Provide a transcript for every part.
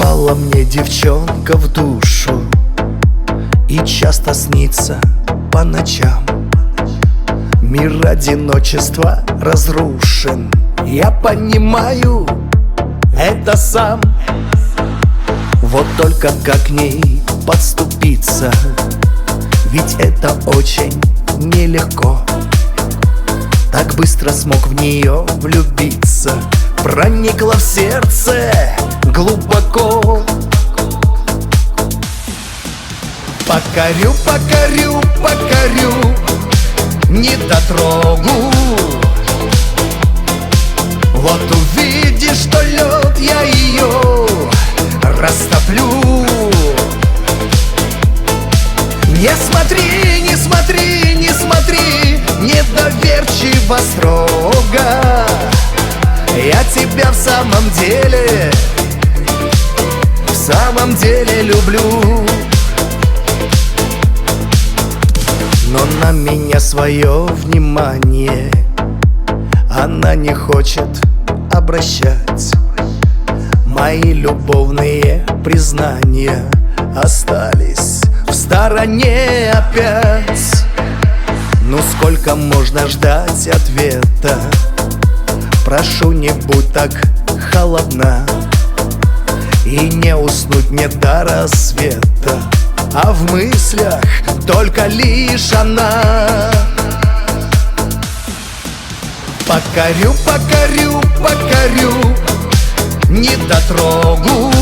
Запала мне девчонка в душу и часто снится по ночам. Мир одиночества разрушен, я понимаю это сам. Вот только как к ней подступиться, ведь это очень нелегко. Так быстро смог в нее влюбиться, проникла в сердце глубоко. Покорю, покорю, покорю недотрогу. Вот увидишь, что лед, я ее растоплю. Не смотри, не смотри, не смотри недоверчиво строго. Я тебя в самом деле люблю. Но на меня свое внимание она не хочет обращать. Мои любовные признания остались в стороне опять. Ну сколько можно ждать ответа? Прошу, не будь так холодна, и не уснуть мне до рассвета, а в мыслях только лишь она. Покорю, покорю, покорю недотрогу.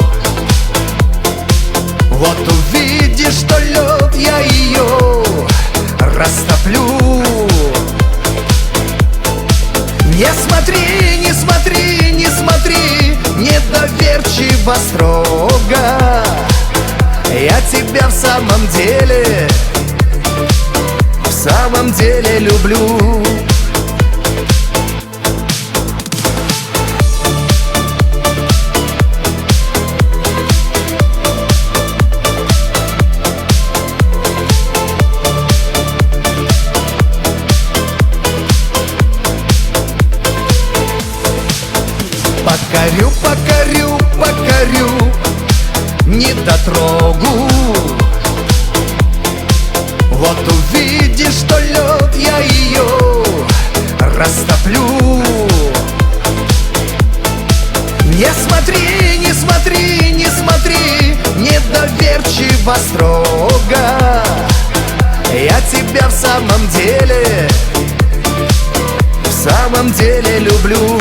Вот увидишь, что лед, я ее растоплю. Не смотри, не смотри, не смотри недоверчиво строго. Я тебя в самом деле люблю. Покорю, покорю, покорю недотрогу. Вот увидишь, что лед, я ее растоплю. Не смотри, не смотри, не смотри недоверчиво строго. Я тебя в самом деле люблю.